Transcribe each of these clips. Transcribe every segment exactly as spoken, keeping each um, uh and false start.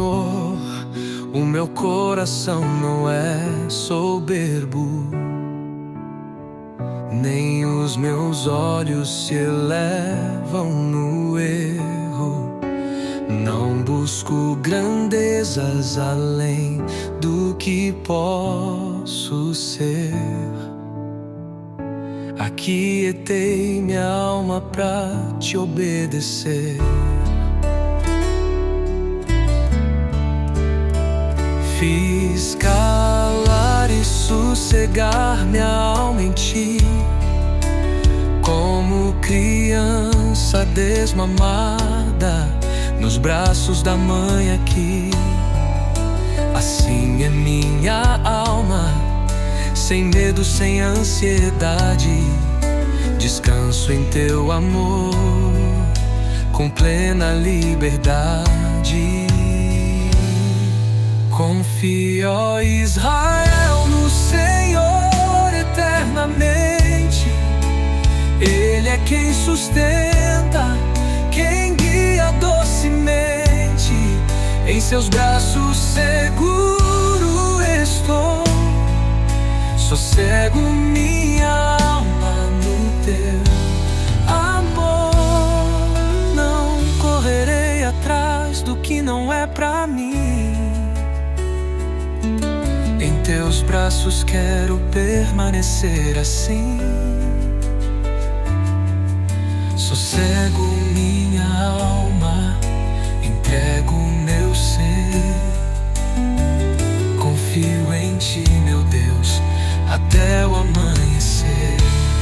Senhor, o meu coração não é soberbo, nem os meus olhos se elevam no erro. Não busco grandezas além do que posso ser. Aquietei minha alma pra te obedecer. Fiz calar e sossegar minha alma em ti, como criança desmamada nos braços da mãe aqui. Assim é minha alma, sem medo, sem ansiedade. Descanso em teu amor, com plena liberdade. Confia, ó Israel, no Senhor eternamente. Ele é quem sustenta, quem guia docemente. Em seus braços seguro estou. Sossego minha alma no teu amor. Não correrei atrás do que não é pra mim. Em teus braços quero permanecer assim. Sossego minha alma, entrego meu ser. Confio em ti, meu Deus, até o amanhecer.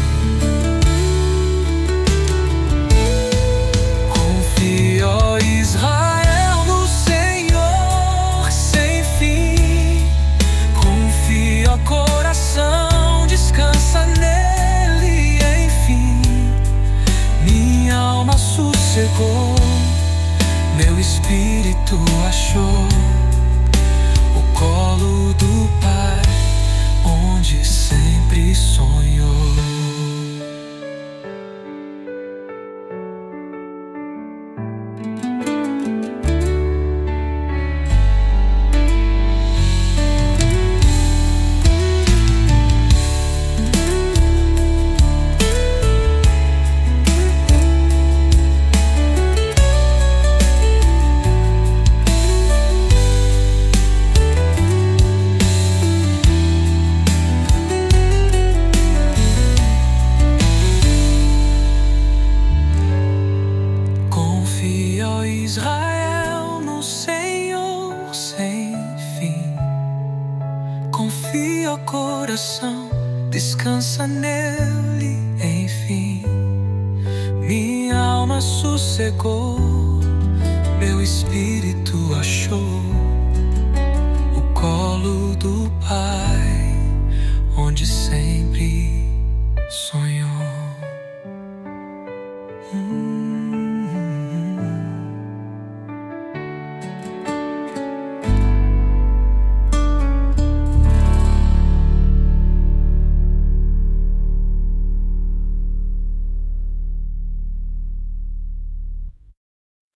Confia, ó Israel, no Senhor sem fim. Confia, ó coração, descansa nele, enfim. Minha alma sossegou, meu espírito achou o colo do Pai, onde sempre sonhou. Israel, no Senhor sem fim. Confia, ó coração, descansa nele, enfim. Minha alma sossegou, meu espírito achou o colo do Pai, onde sempre sonhou.